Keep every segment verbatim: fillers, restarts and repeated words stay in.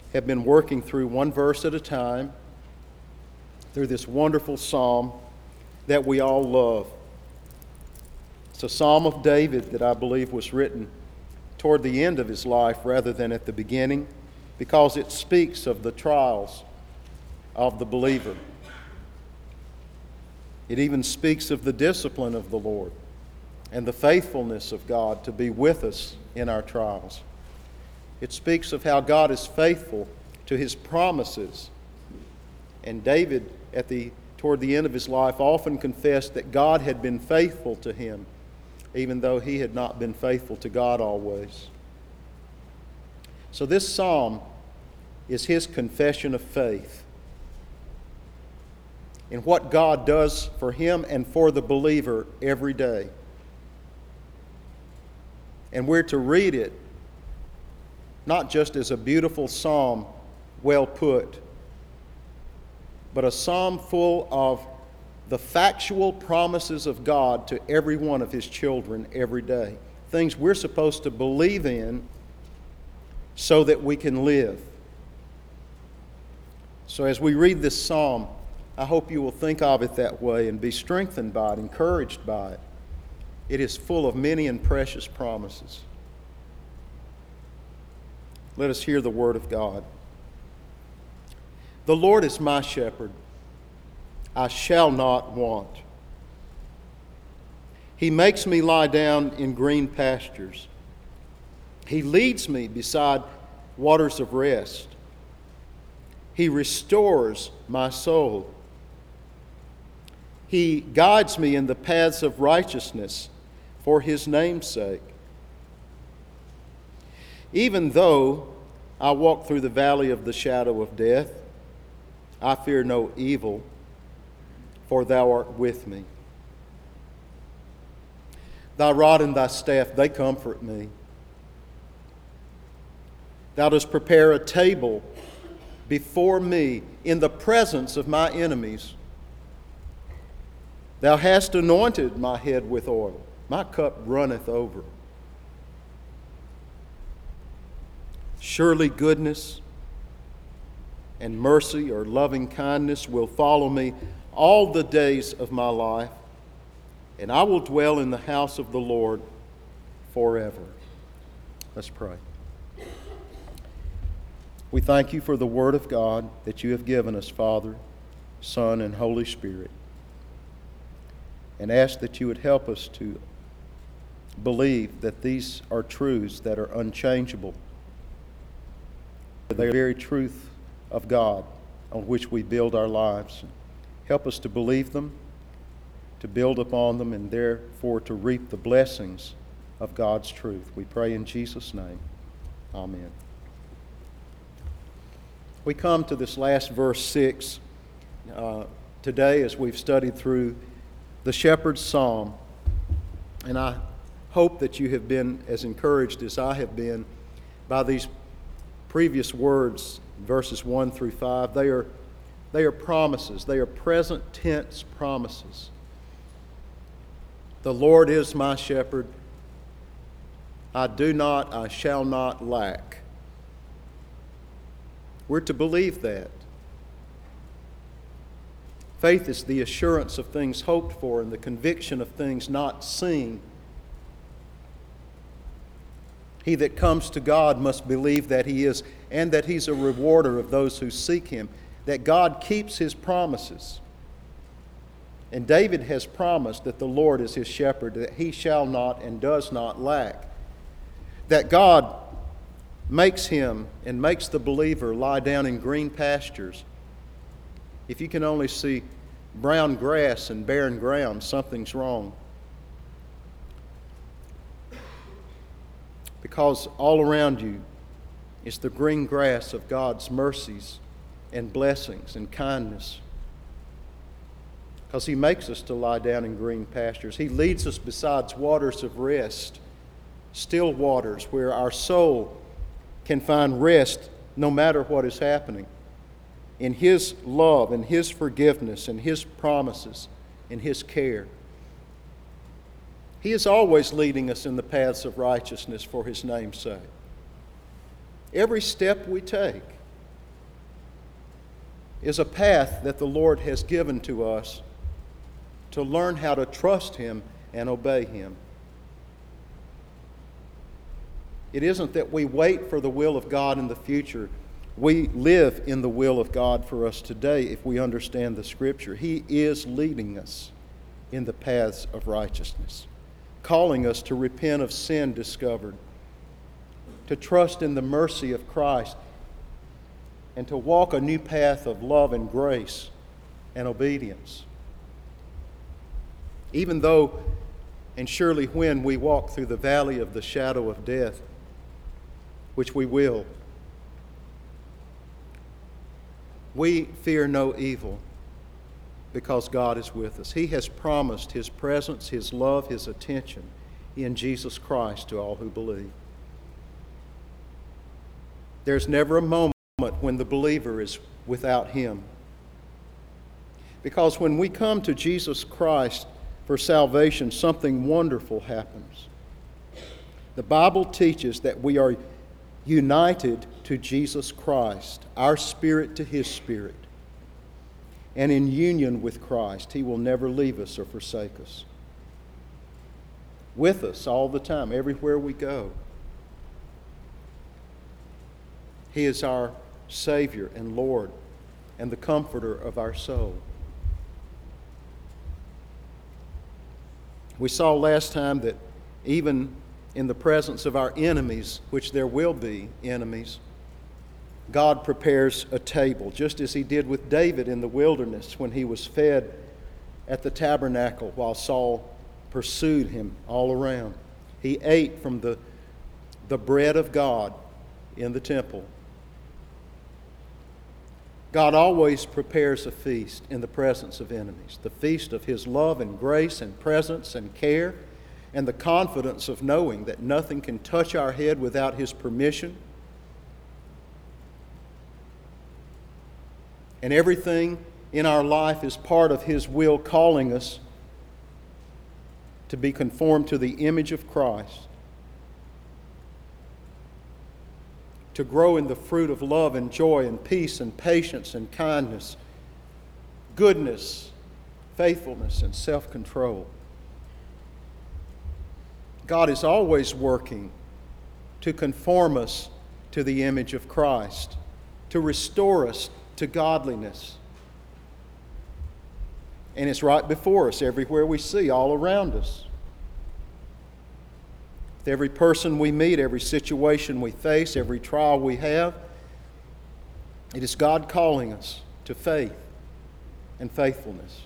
have been working through one verse at a time through this wonderful psalm that we all love. It's a psalm of David that I believe was written toward the end of his life rather than at the beginning, because it speaks of the trials of the believer. It even speaks of the discipline of the Lord and the faithfulness of God to be with us in our trials. It speaks of how God is faithful to his promises. And David, at the toward the end of his life, often confessed that God had been faithful to him, even though he had not been faithful to God always. So this psalm is his confession of faith in what God does for him and for the believer every day. And we're to read it not just as a beautiful psalm, well put, but a psalm full of the factual promises of God to every one of his children every day. Things we're supposed to believe in so that we can live. So as we read this psalm, I hope you will think of it that way and be strengthened by it, encouraged by it. It is full of many and precious promises. Let us hear the word of God. The Lord is my shepherd. I shall not want. He makes me lie down in green pastures. He leads me beside waters of rest. He restores my soul. He guides me in the paths of righteousness for his name's sake. Even though I walk through the valley of the shadow of death, I fear no evil, for thou art with me. Thy rod and thy staff, they comfort me. Thou dost prepare a table before me in the presence of my enemies. Thou hast anointed my head with oil. My cup runneth over. Surely goodness and mercy or loving kindness will follow me all the days of my life, and I will dwell in the house of the Lord forever. Let's pray. We thank you for the word of God that you have given us, Father, Son, and Holy Spirit, and ask that you would help us to believe that these are truths that are unchangeable. They are the very truth of God on which we build our lives. Help us to believe them, to build upon them, and therefore to reap the blessings of God's truth. We pray in Jesus' name. Amen. We come to this last verse six uh, today as we've studied through the Shepherd's Psalm. And I hope that you have been as encouraged as I have been by these previous words, verses one through five. They are, they are promises. They are present tense promises. The Lord is my shepherd. I do not, I shall not lack. We're to believe that. Faith is the assurance of things hoped for and the conviction of things not seen. He that comes to God must believe that he is, and that he's a rewarder of those who seek him, that God keeps his promises. And David has promised that the Lord is his shepherd, that he shall not and does not lack. That God makes him and makes the believer lie down in green pastures. If you can only see brown grass and barren ground, something's wrong. Because all around you is the green grass of God's mercies and blessings and kindness. Because he makes us to lie down in green pastures. He leads us beside waters of rest, still waters where our soul can find rest no matter what is happening. In his love and his forgiveness and his promises and his care. He is always leading us in the paths of righteousness for his name's sake. Every step we take, is a path that the Lord has given to us to learn how to trust Him and obey Him. It isn't that we wait for the will of God in the future. We live in the will of God for us today if we understand the Scripture. He is leading us in the paths of righteousness, calling us to repent of sin discovered, to trust in the mercy of Christ, and to walk a new path of love and grace and obedience. Even though, and surely when, we walk through the valley of the shadow of death, which we will, we fear no evil because God is with us. He has promised His presence, His love, His attention in Jesus Christ to all who believe. There's never a moment when the believer is without Him. Because when we come to Jesus Christ for salvation, something wonderful happens. The Bible teaches that we are united to Jesus Christ, our spirit to His spirit. And in union with Christ, He will never leave us or forsake us. With us all the time, everywhere we go. He is our Savior and Lord and the comforter of our soul. We saw last time that even in the presence of our enemies, which there will be enemies, God prepares a table, just as He did with David in the wilderness when he was fed at the tabernacle while Saul pursued him all around. He ate from the, the bread of God in the temple. God always prepares a feast in the presence of enemies, the feast of His love and grace and presence and care, and the confidence of knowing that nothing can touch our head without His permission. And everything in our life is part of His will, calling us to be conformed to the image of Christ, to grow in the fruit of love and joy and peace and patience and kindness, goodness, faithfulness, and self-control. God is always working to conform us to the image of Christ, to restore us to godliness. And it's right before us, everywhere we see, all around us. With every person we meet, every situation we face, every trial we have, it is God calling us to faith and faithfulness.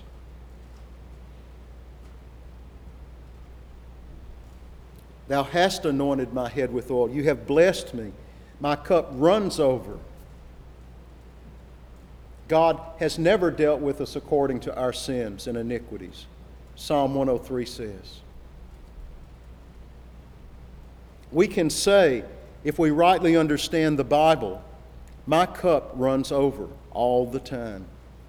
Thou hast anointed my head with oil. You have blessed me. My cup runs over. God has never dealt with us according to our sins and iniquities, Psalm one oh three says. We can say, if we rightly understand the Bible, my cup runs over all the time.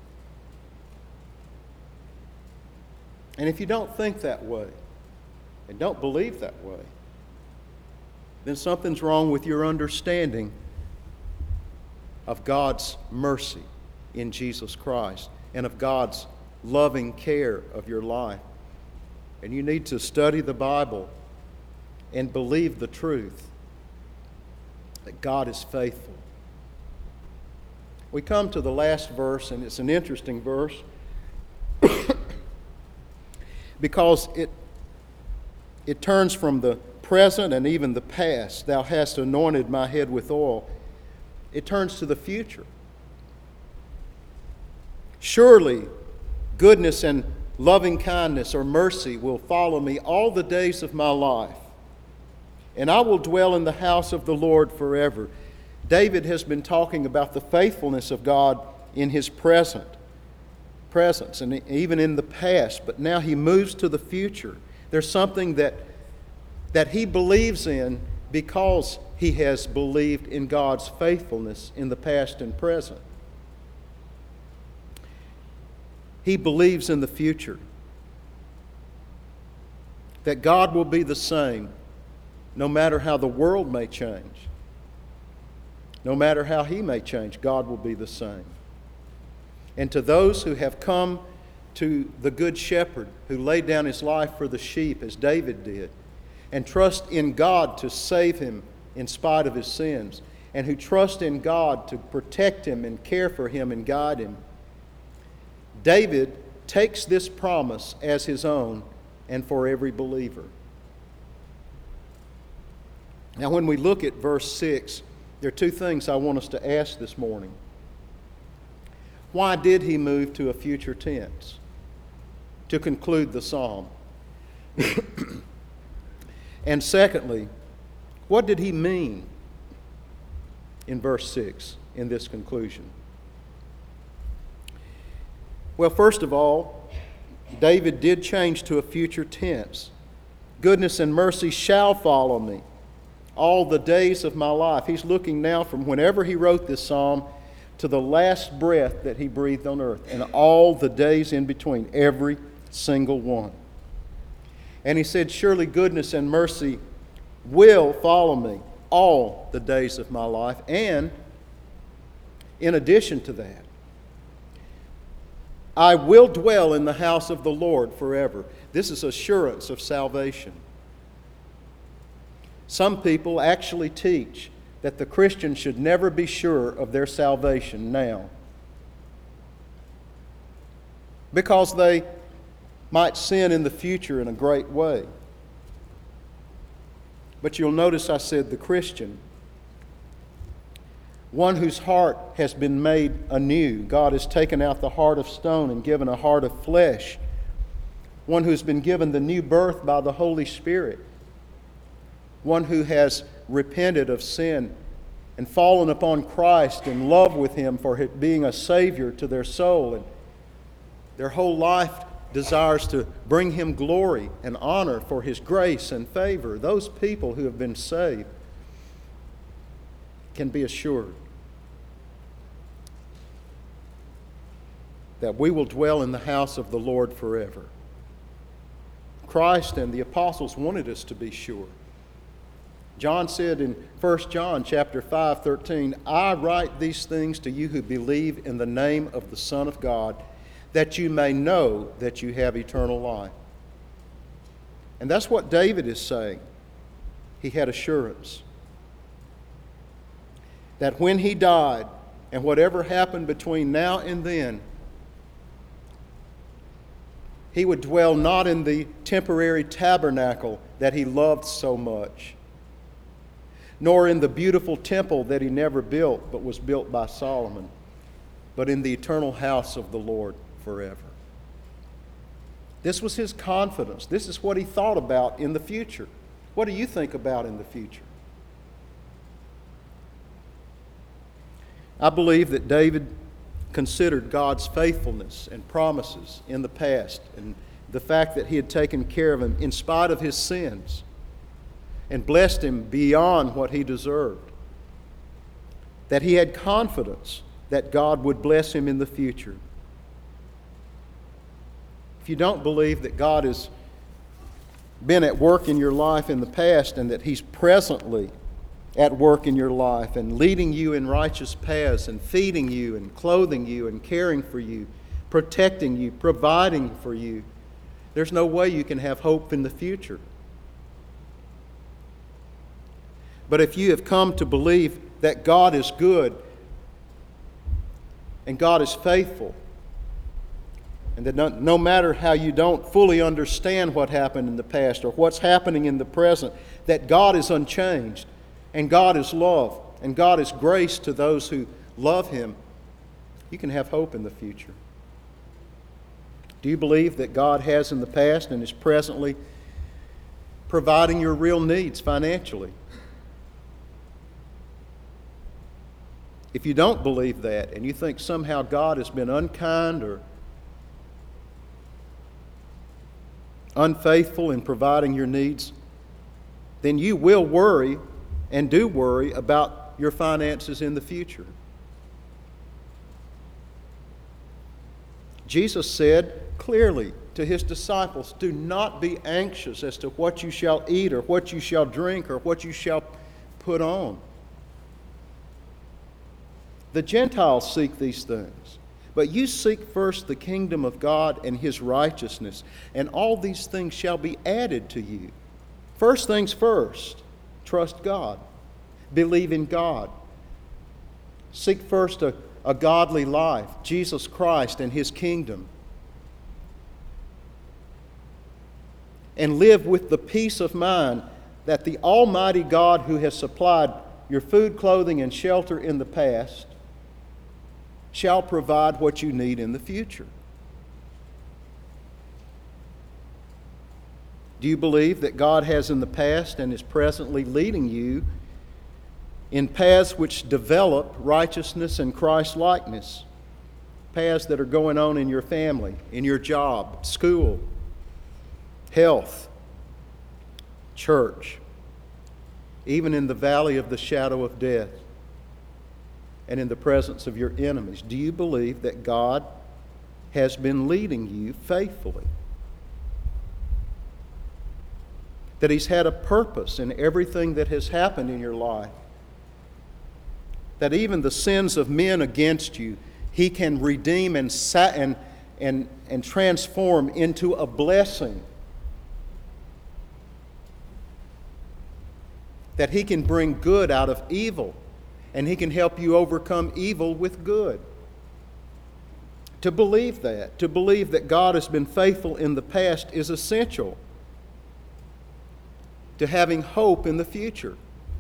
And if you don't think that way, and don't believe that way, then something's wrong with your understanding of God's mercy in Jesus Christ and of God's loving care of your life. And you need to study the Bible and believe the truth that God is faithful. We come to the last verse, and it's an interesting verse because it It turns from the present and even the past. Thou hast anointed my head with oil. It turns to the future. Surely goodness and loving kindness or mercy will follow me all the days of my life, and I will dwell in the house of the Lord forever. David has been talking about the faithfulness of God in his present presence and even in the past, but now he moves to the future. There's something that, that he believes in because he has believed in God's faithfulness in the past and present. He believes in the future, that God will be the same no matter how the world may change. No matter how he may change, God will be the same. And to those who have come to the Good Shepherd who laid down his life for the sheep as David did, and trust in God to save him in spite of his sins, and who trust in God to protect him and care for him and guide him, David takes this promise as his own and for every believer. Now, when we look at verse six, there are two things I want us to ask this morning. Why did he move to a future tense to conclude the psalm? And secondly, what did he mean in verse six in this conclusion? Well, first of all, David did change to a future tense. Goodness and mercy shall follow me all the days of my life. He's looking now from whenever he wrote this psalm to the last breath that he breathed on earth, and all the days in between, every single one. And he said, surely goodness and mercy will follow me all the days of my life. And in addition to that, I will dwell in the house of the Lord forever. This is assurance of salvation. Some people actually teach that the Christian should never be sure of their salvation now, because they might sin in the future in a great way. But you'll notice I said the Christian, one whose heart has been made anew. God has taken out the heart of stone and given a heart of flesh. One who's been given the new birth by the Holy Spirit. One who has repented of sin and fallen upon Christ in love with Him for being a Savior to their soul. And their whole life desires to bring Him glory and honor for His grace and favor. Those people who have been saved can be assured that we will dwell in the house of the Lord forever. Christ and the apostles wanted us to be sure. John said in First John chapter five, thirteen, I write these things to you who believe in the name of the Son of God, that you may know that you have eternal life. And that's what David is saying. He had assurance that when he died, and whatever happened between now and then, he would dwell not in the temporary tabernacle that he loved so much, nor in the beautiful temple that he never built but was built by Solomon, but in the eternal house of the Lord forever. This was his confidence. This is what he thought about in the future. What do you think about in the future? I believe that David considered God's faithfulness and promises in the past, and the fact that He had taken care of him in spite of his sins and blessed him beyond what he deserved. That he had confidence that God would bless him in the future. If you don't believe that God has been at work in your life in the past and that He's presently at work in your life and leading you in righteous paths and feeding you and clothing you and caring for you, protecting you, providing for you, there's no way you can have hope in the future. But if you have come to believe that God is good and God is faithful, and that no, no matter how you don't fully understand what happened in the past or what's happening in the present, that God is unchanged, and God is love, and God is grace to those who love Him, you can have hope in the future. Do you believe that God has in the past and is presently providing your real needs financially? If you don't believe that, and you think somehow God has been unkind or unfaithful in providing your needs, then you will worry and do worry about your finances in the future. Jesus said clearly to His disciples, do not be anxious as to what you shall eat or what you shall drink or what you shall put on. The Gentiles seek these things, But you seek first the kingdom of God and His righteousness, and all these things shall be added to you. First things first, trust God. Believe in God. Seek first a, a godly life, Jesus Christ and His kingdom. And live with the peace of mind that the Almighty God who has supplied your food, clothing, and shelter in the past shall provide what you need in the future. Do you believe that God has in the past and is presently leading you in paths which develop righteousness and Christ-likeness? Paths that are going on in your family, in your job, school, health, church, even in the valley of the shadow of death and in the presence of your enemies. Do you believe that God has been leading you faithfully? That He's had a purpose in everything that has happened in your life? That even the sins of men against you, He can redeem and, sa- and, and, and transform into a blessing? That He can bring good out of evil, and He can help you overcome evil with good. To believe that, to believe that God has been faithful in the past is essential to having hope in the future.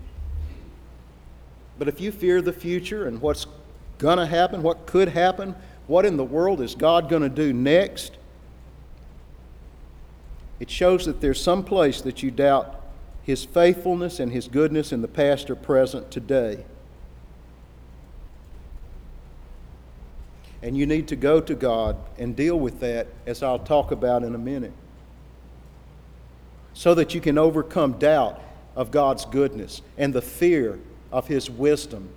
But if you fear the future and what's going to happen, what could happen, what in the world is God going to do next, it shows that there's some place that you doubt His faithfulness and His goodness in the past or present today. And you need to go to God and deal with that, as I'll talk about in a minute, so that you can overcome doubt of God's goodness and the fear of His wisdom,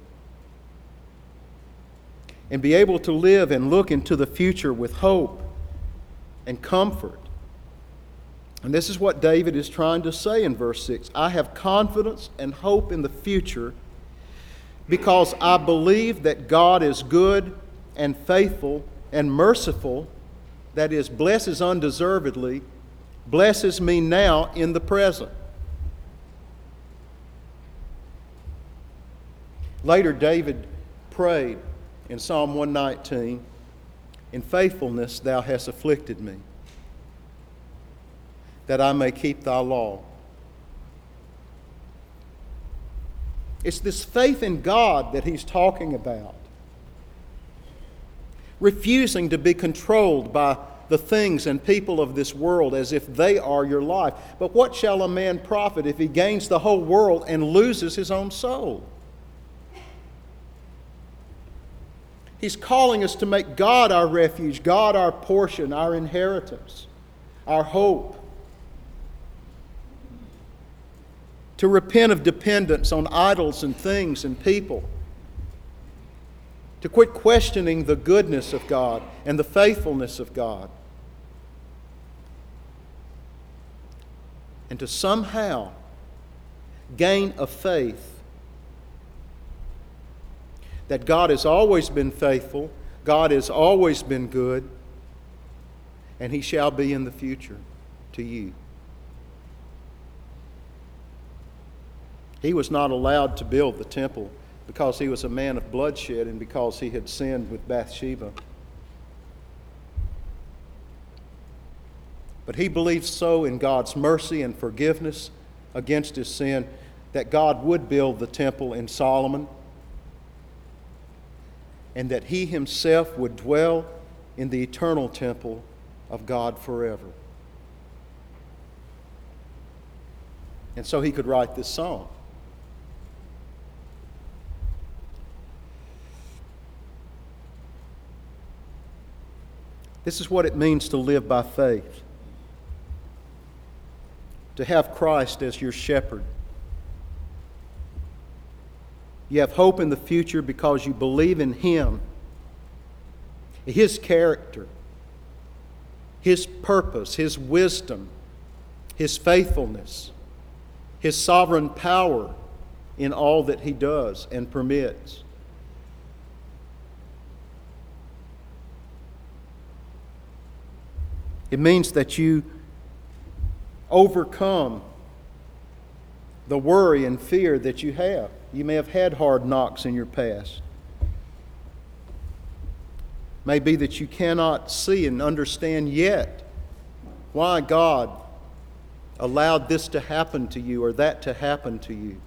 and be able to live and look into the future with hope and comfort. And this is what David is trying to say in verse six. I have confidence and hope in the future because I believe that God is good and faithful and merciful, that is, blesses undeservedly, blesses me now in the present. Later, David prayed in Psalm one nineteen, in faithfulness thou hast afflicted me, that I may keep thy law. It's this faith in God that he's talking about. Refusing to be controlled by the things and people of this world as if they are your life. But what shall a man profit if he gains the whole world and loses his own soul? He's calling us to make God our refuge, God our portion, our inheritance, our hope. To repent of dependence on idols and things and people. To quit questioning the goodness of God and the faithfulness of God. And to somehow gain a faith that God has always been faithful, God has always been good, and He shall be in the future to you. He was not allowed to build the temple because he was a man of bloodshed and because he had sinned with Bathsheba. But he believed so in God's mercy and forgiveness against his sin that God would build the temple in Solomon and that he himself would dwell in the eternal temple of God forever. And so he could write this song. This is what it means to live by faith. To have Christ as your shepherd. You have hope in the future because you believe in Him, His character, His purpose, His wisdom, His faithfulness, His sovereign power in all that He does and permits. It means that you overcome the worry and fear that you have. You may have had hard knocks in your past. It may be that you cannot see and understand yet why God allowed this to happen to you or that to happen to you.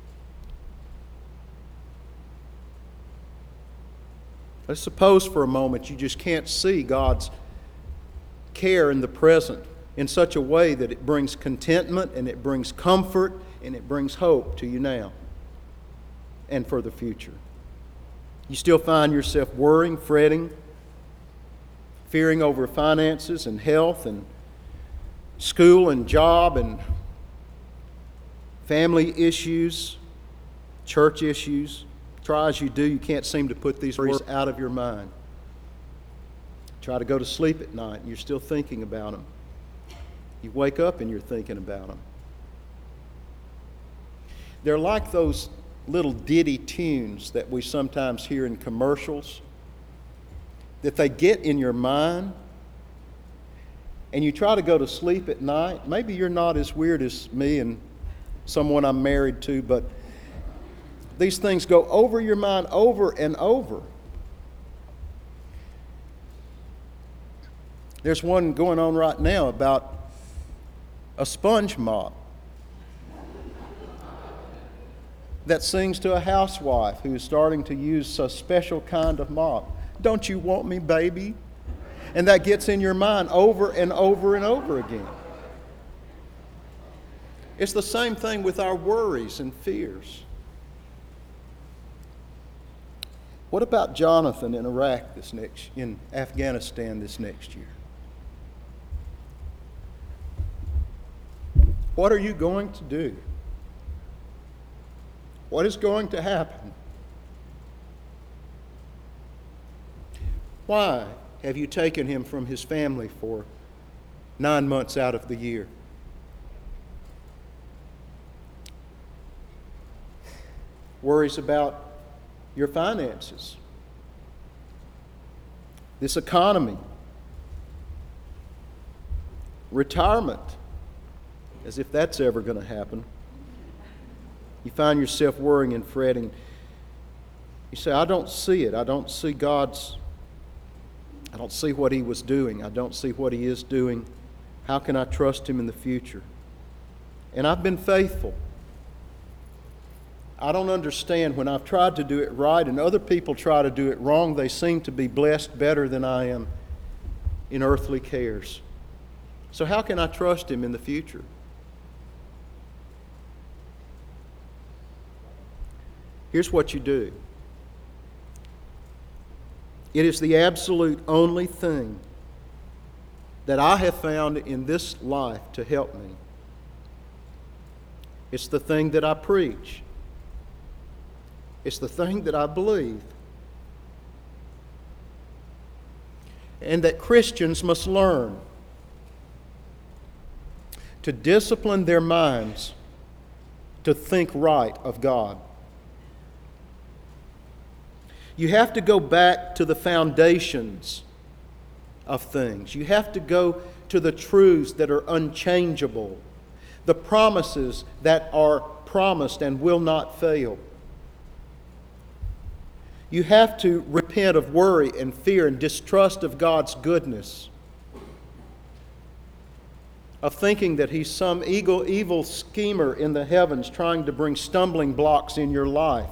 Let's suppose for a moment you just can't see God's care in the present in such a way that it brings contentment and it brings comfort and it brings hope to you now and for the future. You still find yourself worrying, fretting, fearing over finances and health and school and job and family issues, church issues. Try as you do, you can't seem to put these worries out of your mind. Try to go to sleep at night and you're still thinking about them. You wake up and you're thinking about them. They're like those little ditty tunes that we sometimes hear in commercials, that they get in your mind and you try to go to sleep at night. Maybe you're not as weird as me and someone I'm married to, but these things go over your mind over and over. There's one going on right now about a sponge mop that sings to a housewife who's starting to use a special kind of mop. Don't you want me, baby? And that gets in your mind over and over and over again. It's the same thing with our worries and fears. What about Jonathan in Iraq this next, in Afghanistan this next year? What are you going to do? What is going to happen? Why have you taken him from his family for nine months out of the year? Worries about your finances, this economy, retirement, as if that's ever going to happen. You find yourself worrying and fretting. You say, I don't see it. I don't see God's, I don't see what He was doing. I don't see what He is doing. How can I trust Him in the future? And I've been faithful. I don't understand when I've tried to do it right and other people try to do it wrong, they seem to be blessed better than I am in earthly cares. So how can I trust Him in the future? Here's what you do. It is the absolute only thing that I have found in this life to help me. It's the thing that I preach. It's the thing that I believe. And that Christians must learn to discipline their minds to think right of God. You have to go back to the foundations of things. You have to go to the truths that are unchangeable, the promises that are promised and will not fail. You have to repent of worry and fear and distrust of God's goodness, of thinking that He's some evil, evil schemer in the heavens trying to bring stumbling blocks in your life.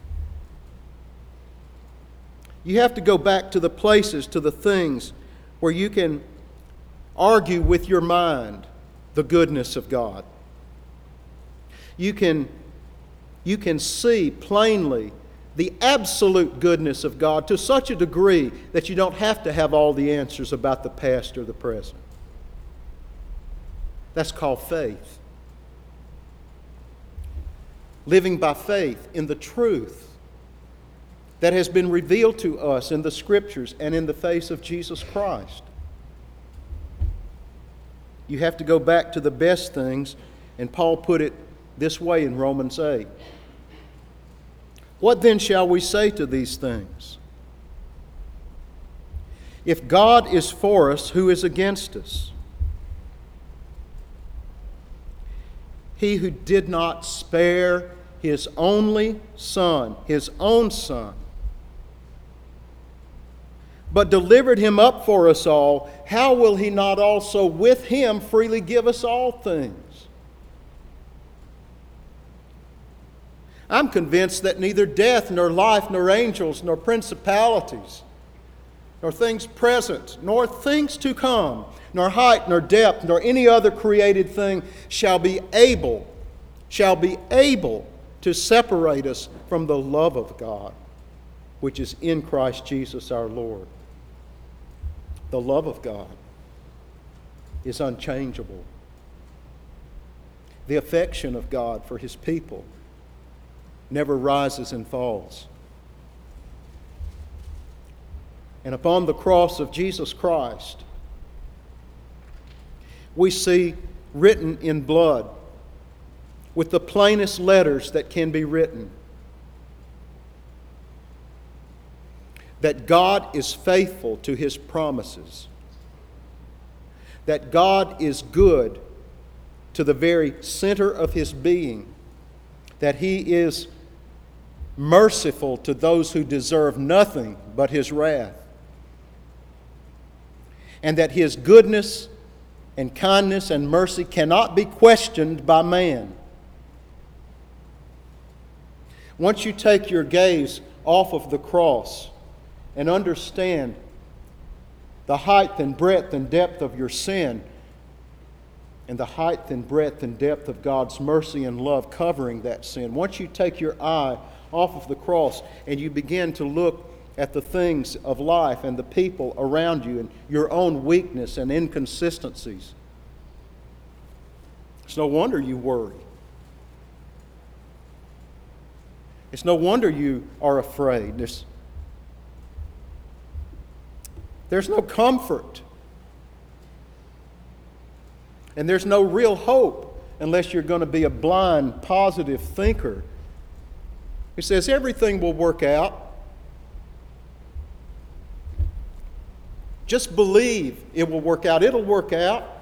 You have to go back to the places, to the things where you can argue with your mind the goodness of God. You can, you can see plainly the absolute goodness of God to such a degree that you don't have to have all the answers about the past or the present. That's called faith. Living by faith in the truth that has been revealed to us in the Scriptures and in the face of Jesus Christ. You have to go back to the best things, and Paul put it this way in Romans eight. What then shall we say to these things? If God is for us, who is against us? He who did not spare His only Son, His own Son, but delivered Him up for us all, how will He not also with Him freely give us all things? I'm convinced that neither death, nor life, nor angels, nor principalities, nor things present, nor things to come, nor height, nor depth, nor any other created thing shall be able, shall be able to separate us from the love of God, which is in Christ Jesus our Lord. The love of God is unchangeable. The affection of God for His people never rises and falls. And upon the cross of Jesus Christ, we see written in blood, with the plainest letters that can be written, that God is faithful to His promises, that God is good to the very center of His being, that He is merciful to those who deserve nothing but His wrath, and that His goodness and kindness and mercy cannot be questioned by man. Once you take your gaze off of the cross and understand the height and breadth and depth of your sin, and the height and breadth and depth of God's mercy and love covering that sin, once you take your eye off of the cross and you begin to look at the things of life and the people around you and your own weakness and inconsistencies, it's no wonder you worry. It's no wonder you are afraid. There's, there's no comfort. And there's no real hope unless you're going to be a blind, positive thinker. He says everything will work out. Just believe it will work out. It'll work out.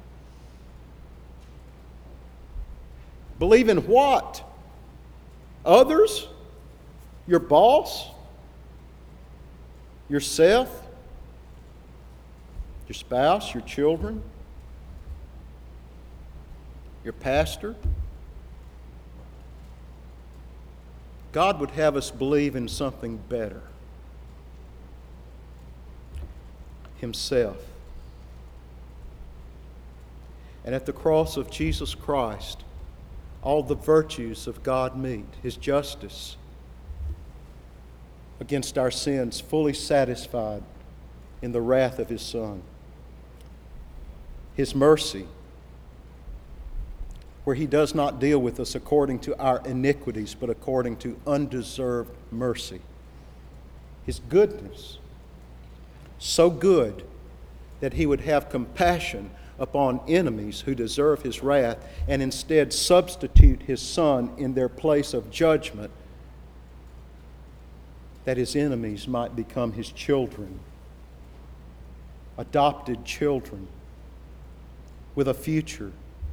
Believe in what? Others? Your boss? Yourself? Your spouse? Your children? Your pastor? God would have us believe in something better. Himself. And at the cross of Jesus Christ, all the virtues of God meet. His justice against our sins fully satisfied in the wrath of His Son. His mercy, where He does not deal with us according to our iniquities, but according to undeserved mercy. His goodness, so good that He would have compassion upon enemies who deserve His wrath and instead substitute His Son in their place of judgment, that His enemies might become His children, adopted children, with a future,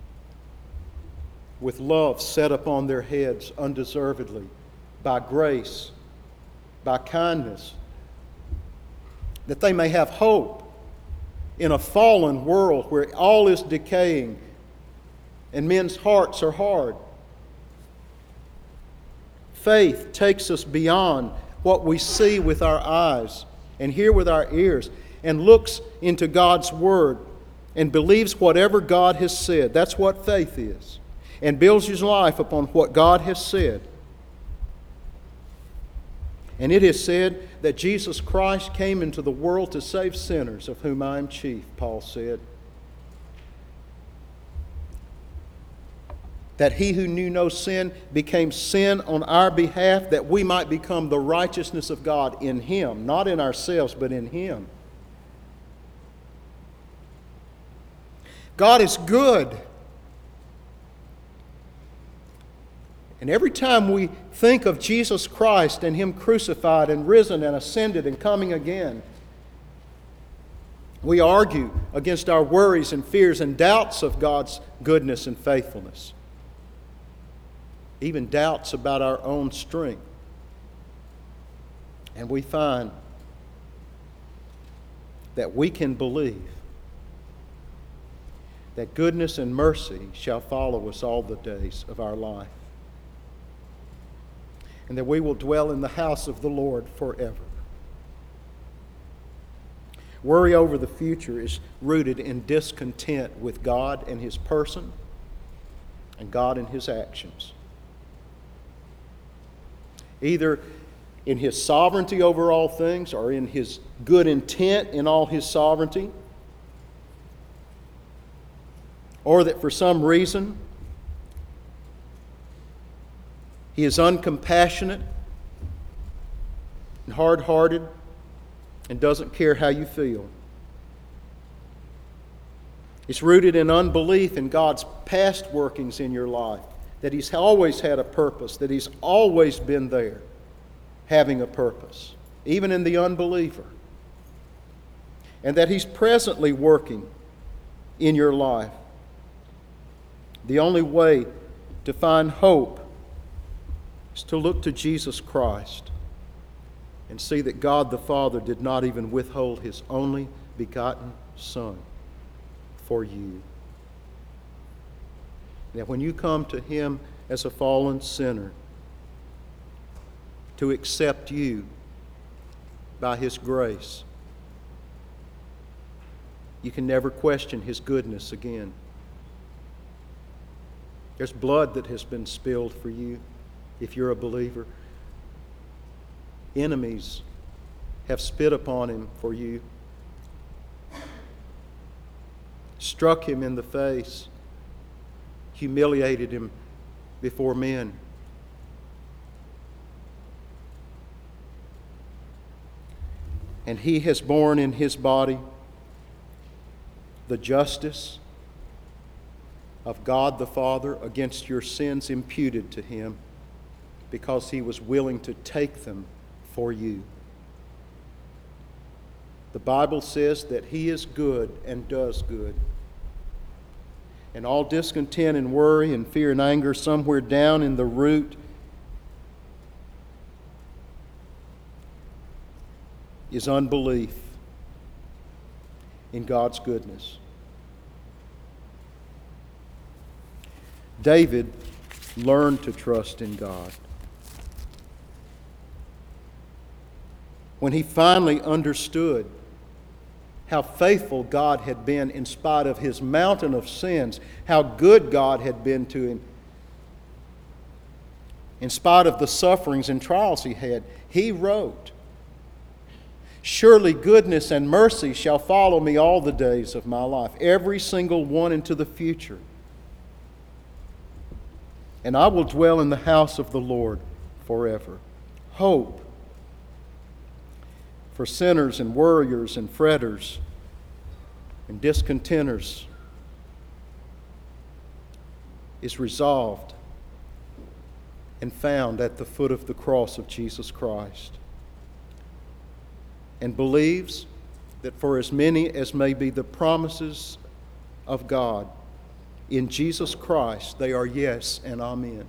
with love set upon their heads undeservedly, by grace, by kindness, that they may have hope in a fallen world where all is decaying and men's hearts are hard. Faith takes us beyond what we see with our eyes and hear with our ears and looks into God's Word and believes whatever God has said. That's what faith is. And builds his life upon what God has said. And it is said that Jesus Christ came into the world to save sinners, of whom I am chief, Paul said. That He who knew no sin became sin on our behalf, that we might become the righteousness of God in Him, not in ourselves, but in Him. God is good. And every time we think of Jesus Christ and Him crucified and risen and ascended and coming again, We argue against our worries and fears and doubts of God's goodness and faithfulness, even doubts about our own strength. And we find that we can believe that goodness and mercy shall follow us all the days of our life, and that we will dwell in the house of the Lord forever. Worry over the future is rooted in discontent with God and His person and God and His actions. Either in His sovereignty over all things or in His good intent in all His sovereignty, or that for some reason He is uncompassionate and hard-hearted and doesn't care how you feel. It's rooted in unbelief in God's past workings in your life, that He's always had a purpose, that He's always been there having a purpose, even in the unbeliever, and that He's presently working in your life. The only way to find hope is to look to Jesus Christ and see that God the Father did not even withhold His only begotten Son for you. That when you come to Him as a fallen sinner, to accept you by His grace, you can never question His goodness again. There's blood that has been spilled for you if you're a believer. Enemies have spit upon Him for you, struck Him in the face, humiliated Him before men. And He has borne in His body the justice of God the Father against your sins imputed to Him, because He was willing to take them for you. The Bible says that He is good and does good. And all discontent and worry and fear and anger, somewhere down in the root, is unbelief in God's goodness. David learned to trust in God. When he finally understood how faithful God had been in spite of his mountain of sins, how good God had been to him, in spite of the sufferings and trials he had, he wrote, "Surely goodness and mercy shall follow me all the days of my life, every single one into the future. And I will dwell in the house of the Lord forever." Hope for sinners and worriers and fretters and discontenters is resolved and found at the foot of the cross of Jesus Christ, and believes that for as many as may be the promises of God in Jesus Christ, they are yes and amen.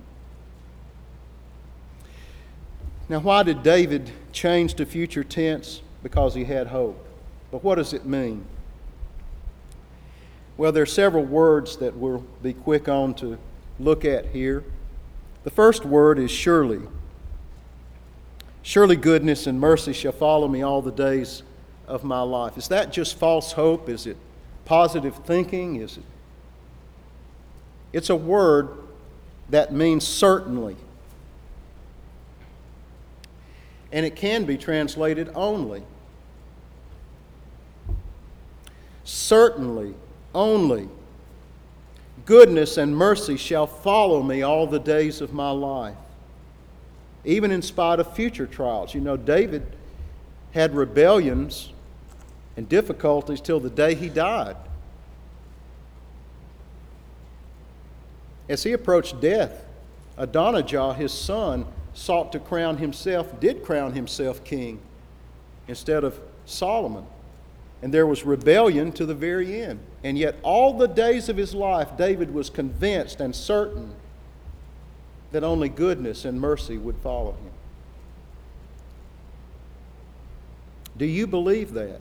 Now, why did David change to future tense? Because he had hope. But what does it mean? Well, there are several words that we'll be quick on to look at here. The first word is surely. Surely goodness and mercy shall follow me all the days of my life. Is that just false hope? Is it positive thinking? Is it? It's a word that means certainly. And it can be translated only. Certainly, only, goodness and mercy shall follow me all the days of my life, even in spite of future trials. You know, David had rebellions and difficulties till the day he died. As he approached death, Adonijah, his son, sought to crown himself, did crown himself king instead of Solomon. and there was rebellion to the very end. And yet all the days of his life, David was convinced and certain that only goodness and mercy would follow him. Do you believe that?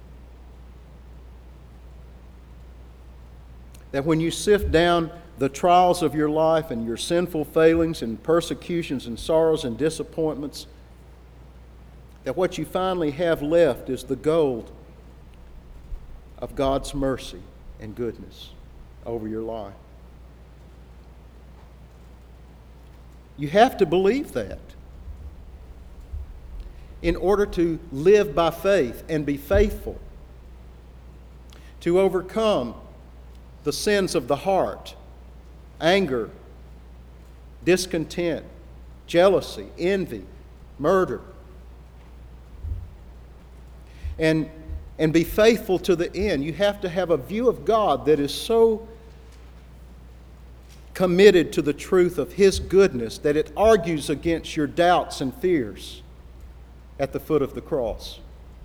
That when you sift down the trials of your life and your sinful failings and persecutions and sorrows and disappointments, that what you finally have left is the gold of God's mercy and goodness over your life? You have to believe that in order to live by faith and be faithful, to overcome the sins of the heart, anger, discontent, jealousy, envy, murder, and, and be faithful to the end. You have to have a view of God that is so committed to the truth of His goodness that it argues against your doubts and fears at the foot of the cross.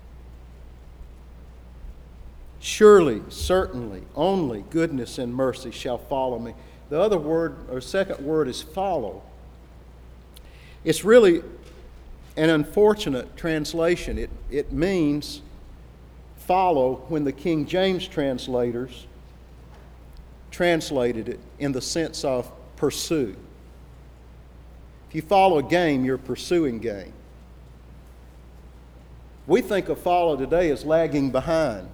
Surely, certainly, only goodness and mercy shall follow me. The other word, or second word, is follow. It's really an unfortunate translation. It, it means follow when the King James translators translated it in the sense of pursue. If you follow a game, you're pursuing game. We think of follow today as lagging behind.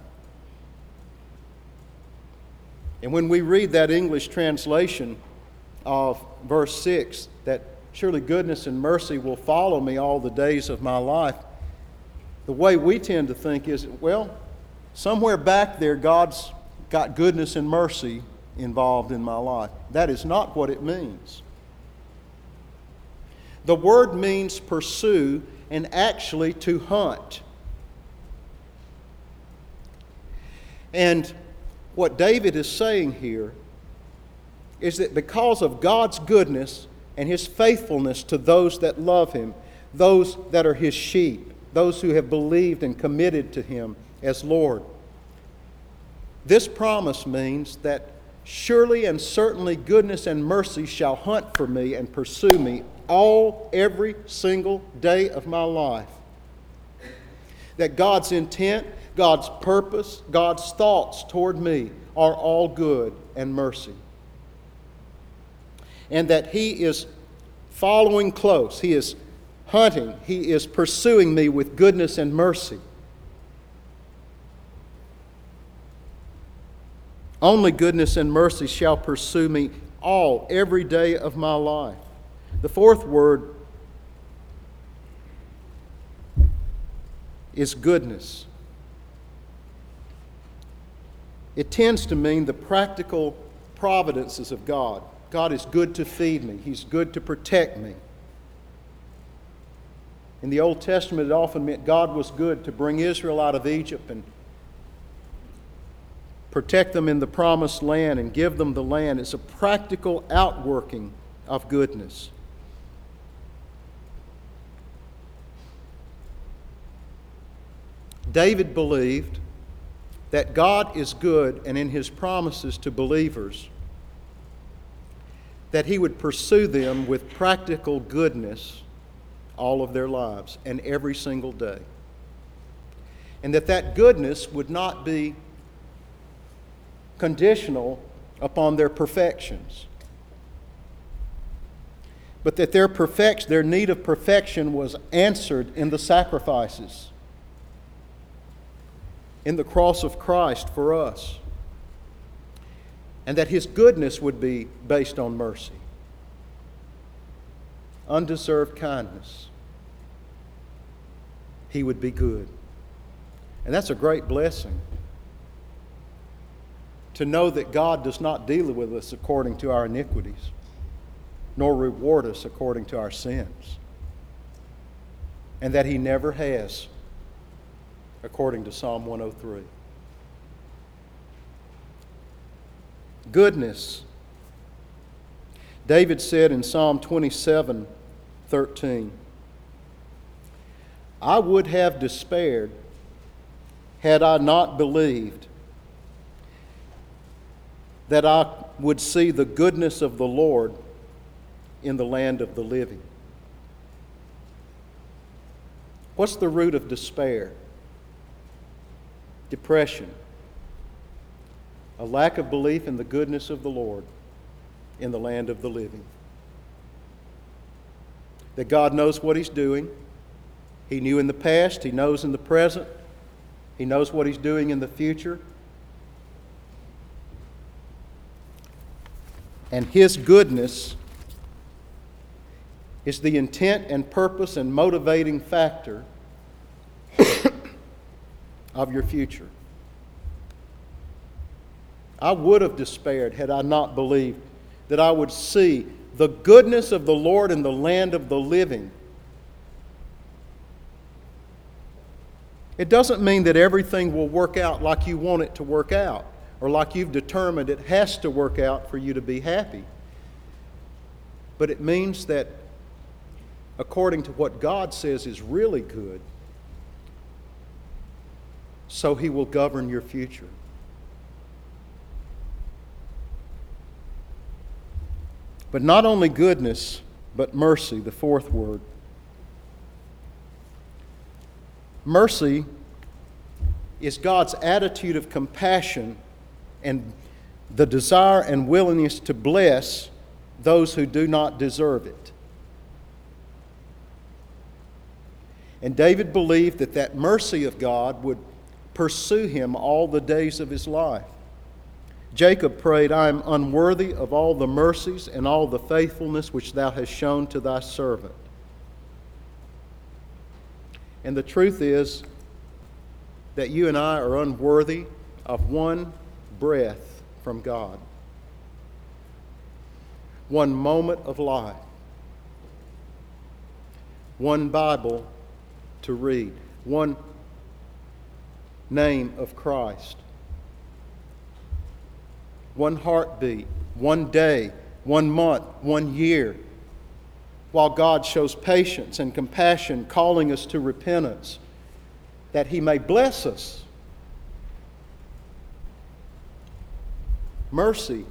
And when we read that English translation of verse six, that surely goodness and mercy will follow me all the days of my life, the way we tend to think is, well, somewhere back there God's got goodness and mercy involved in my life. That is not what it means. The word means pursue and actually to hunt. And what David is saying here is that because of God's goodness and His faithfulness to those that love Him, those that are His sheep, those who have believed and committed to Him as Lord, this promise means that surely and certainly goodness and mercy shall hunt for me and pursue me all, every single day of my life. That God's intent, God's purpose, God's thoughts toward me are all good and mercy. And that He is following close. He is hunting. He is pursuing me with goodness and mercy. Only goodness and mercy shall pursue me all, every day of my life. The fourth word is goodness. It tends to mean the practical providences of God. God is good to feed me. He's good to protect me. In the Old Testament, it often meant God was good to bring Israel out of Egypt and protect them in the promised land and give them the land. It's a practical outworking of goodness. David believed that God is good, and in His promises to believers, that He would pursue them with practical goodness all of their lives and every single day. And that that goodness would not be conditional upon their perfections, but that their perfect, their need of perfection was answered in the sacrifices, in the cross of Christ for us, and that His goodness would be based on mercy, undeserved kindness. He would be good. And that's a great blessing, to know that God does not deal with us according to our iniquities, nor reward us according to our sins, and that He never has, according to Psalm one oh three. Goodness. David said in Psalm twenty-seven thirteen, I would have despaired had I not believed that I would see the goodness of the Lord in the land of the living. What's the root of despair? Depression. A lack of belief in the goodness of the Lord in the land of the living. That God knows what He's doing. He knew in the past, He knows in the present, He knows what He's doing in the future. And His goodness is the intent and purpose and motivating factor of your future. I would have despaired had I not believed that I would see the goodness of the Lord in the land of the living. It doesn't mean that everything will work out like you want it to work out, or like you've determined it has to work out for you to be happy. But it means that according to what God says is really good, so He will govern your future. But not only goodness, but mercy, the fourth word. Mercy is God's attitude of compassion and the desire and willingness to bless those who do not deserve it. And David believed that that mercy of God would pursue him all the days of his life. Jacob prayed, I am unworthy of all the mercies and all the faithfulness which thou hast shown to thy servant. And the truth is that you and I are unworthy of one breath from God, one moment of life, one Bible to read, one name of Christ, one heartbeat, one day, one month, one year, while God shows patience and compassion, calling us to repentance, that He may bless us. Mercy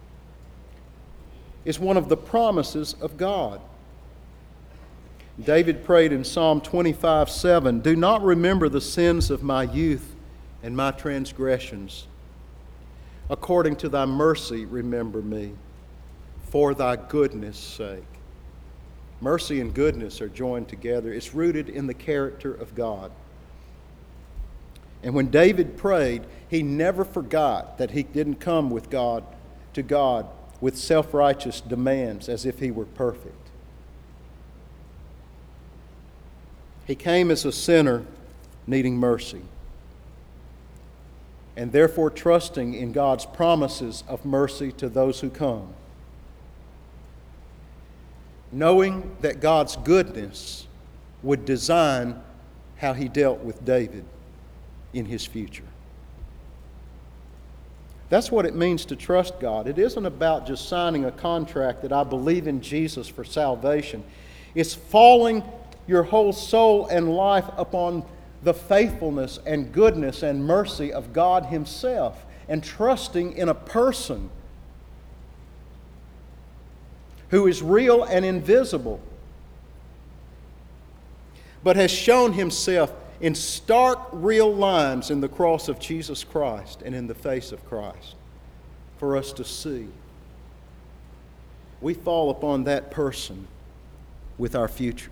is one of the promises of God. David prayed in Psalm twenty-five seven, do not remember the sins of my youth and my transgressions. According to thy mercy, remember me, for thy goodness' sake. Mercy and goodness are joined together. It's rooted in the character of God. And when David prayed, he never forgot that he didn't come with God to God with self-righteous demands as if he were perfect. He came as a sinner needing mercy, and therefore trusting in God's promises of mercy to those who come. Knowing that God's goodness would design how He dealt with David in his future. That's what it means to trust God. It isn't about just signing a contract that I believe in Jesus for salvation. It's falling your whole soul and life upon the faithfulness and goodness and mercy of God Himself, and trusting in a person who is real and invisible, but has shown Himself in stark, real lines in the cross of Jesus Christ and in the face of Christ for us to see. We fall upon that person with our future.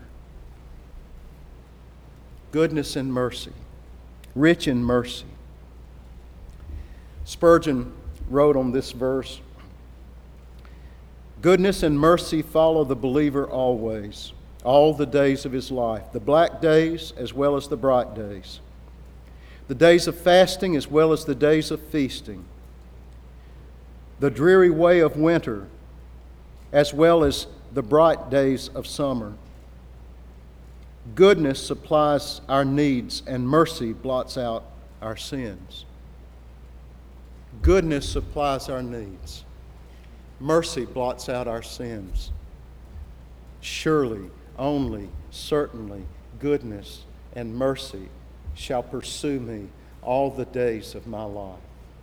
Goodness and mercy, rich in mercy. Spurgeon wrote on this verse, goodness and mercy follow the believer always, all the days of his life, the black days as well as the bright days, the days of fasting as well as the days of feasting, the dreary way of winter as well as the bright days of summer. Goodness supplies our needs and mercy blots out our sins. Goodness supplies our needs. Mercy blots out our sins. Surely, only, certainly, goodness and mercy shall pursue me all the days of my life.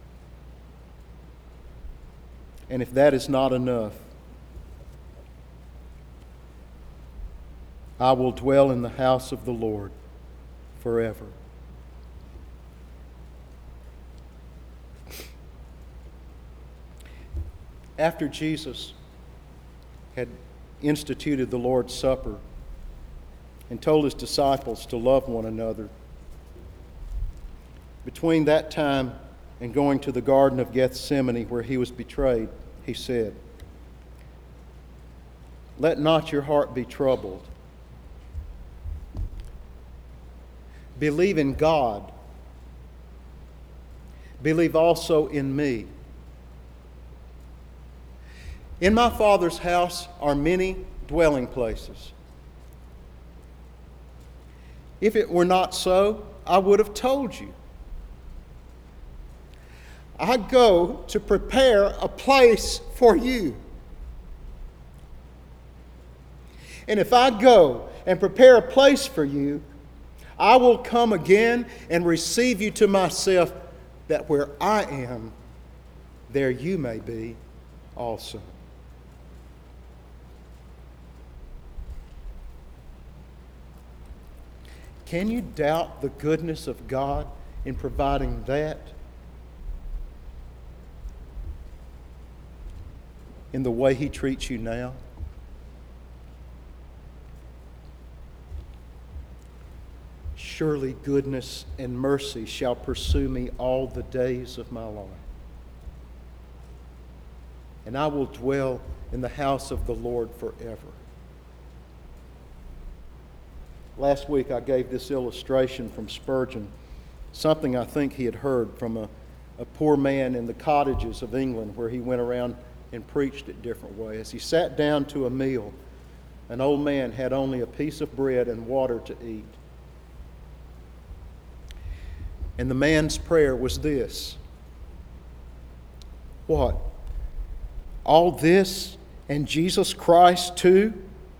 And if that is not enough, I will dwell in the house of the Lord forever. After Jesus had instituted the Lord's Supper and told his disciples to love one another, between that time and going to the Garden of Gethsemane where he was betrayed, he said, "Let not your heart be troubled. Believe in God. Believe also in me. In my Father's house are many dwelling places. If it were not so, I would have told you. I go to prepare a place for you. And if I go and prepare a place for you, I will come again and receive you to myself, that where I am, there you may be also." Can you doubt the goodness of God in providing that? In the way he treats you now? "Surely goodness and mercy shall pursue me all the days of my life, and I will dwell in the house of the Lord forever." Last week I gave this illustration from Spurgeon, something I think he had heard from a, a poor man in the cottages of England where he went around and preached it different ways. As he sat down to a meal, an old man had only a piece of bread and water to eat. And the man's prayer was this: "What? All this and Jesus Christ too?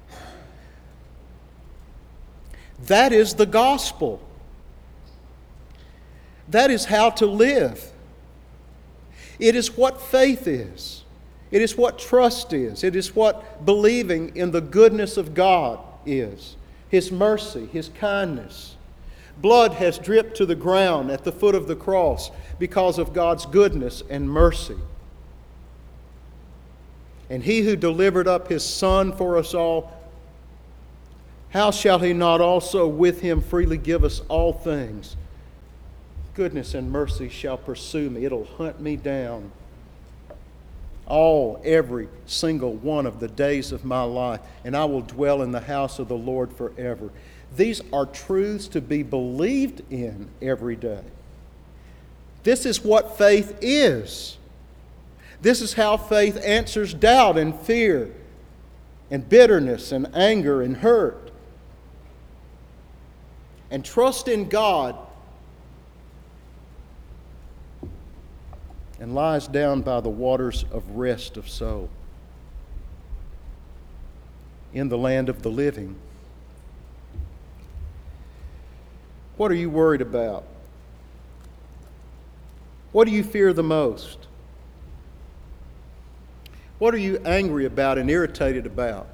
That is the gospel. That is how to live. It is what faith is. It is what trust is. It is what believing in the goodness of God is. His mercy, His kindness. Blood has dripped to the ground at the foot of the cross because of God's goodness and mercy. And He who delivered up His Son for us all, how shall He not also with Him freely give us all things? Goodness and mercy shall pursue me. It'll hunt me down all, every single one of the days of my life, and I will dwell in the house of the Lord forever. These are truths to be believed in every day. This is what faith is. This is how faith answers doubt and fear and bitterness and anger and hurt. And trust in God and lies down by the waters of rest of soul in the land of the living. What are you worried about? What do you fear the most? What are you angry about and irritated about?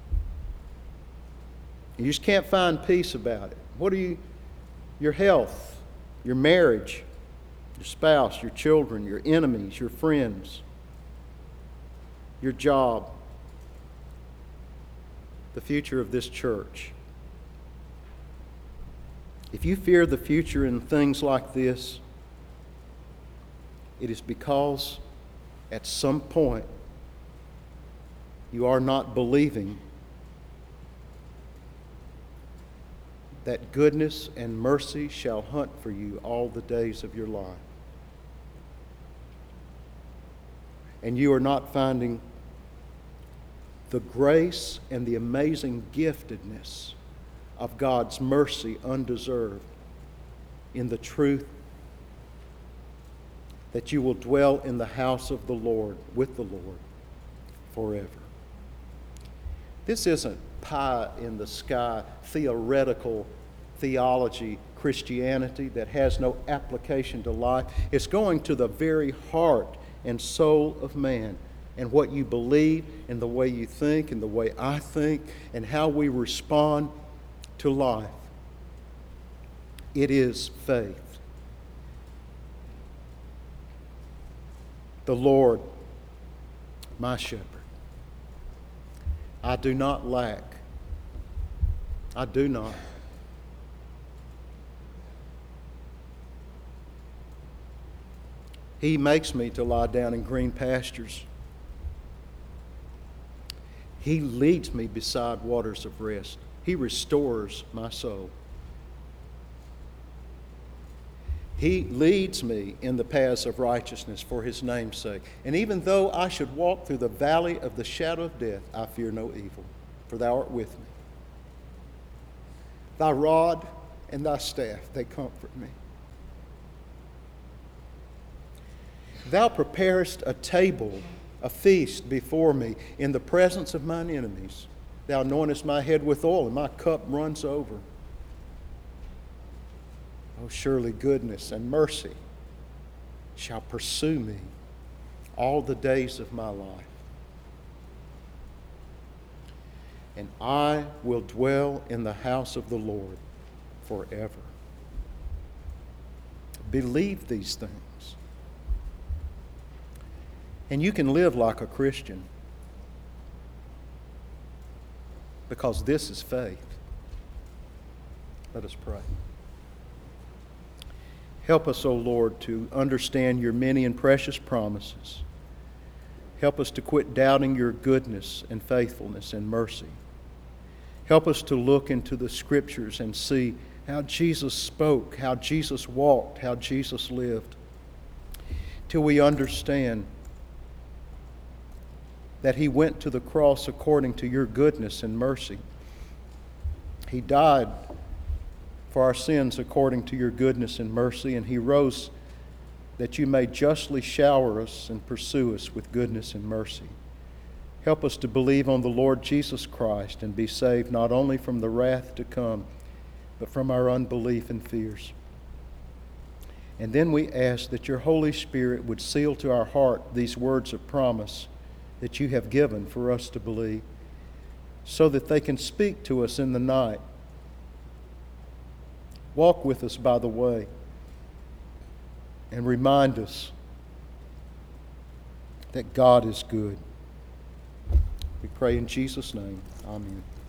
You just can't find peace about it. What are you, your health, your marriage, your spouse, your children, your enemies, your friends, your job, the future of this church. If you fear the future in things like this, it is because at some point you are not believing that goodness and mercy shall hunt for you all the days of your life. And you are not finding the grace and the amazing giftedness of God's mercy undeserved in the truth that you will dwell in the house of the Lord with the Lord forever. This isn't pie in the sky theoretical theology Christianity that has no application to life. It's going to the very heart and soul of man, and what you believe, and the way you think, and the way I think, and how we respond to life. It is faith. The Lord, my shepherd. I do not lack. I do not. He makes me to lie down in green pastures. He leads me beside waters of rest. He restores my soul. He leads me in the paths of righteousness for His name's sake. And even though I should walk through the valley of the shadow of death, I fear no evil, for Thou art with me. Thy rod and Thy staff, they comfort me. Thou preparest a table, a feast before me in the presence of mine enemies. Thou anointest my head with oil, and my cup runs over. Oh, surely goodness and mercy shall pursue me all the days of my life. And I will dwell in the house of the Lord forever. Believe these things. And you can live like a Christian, because this is faith. Let us pray. Help us, O Lord, to understand Your many and precious promises. Help us to quit doubting Your goodness and faithfulness and mercy. Help us to look into the Scriptures and see how Jesus spoke, how Jesus walked, how Jesus lived, till we understand that He went to the cross according to Your goodness and mercy. He died for our sins according to Your goodness and mercy, and He rose that You may justly shower us and pursue us with goodness and mercy. Help us to believe on the Lord Jesus Christ and be saved not only from the wrath to come, but from our unbelief and fears. And then we ask that Your Holy Spirit would seal to our heart these words of promise that You have given for us to believe, so that they can speak to us in the night. Walk with us by the way and remind us that God is good. We pray in Jesus' name. Amen.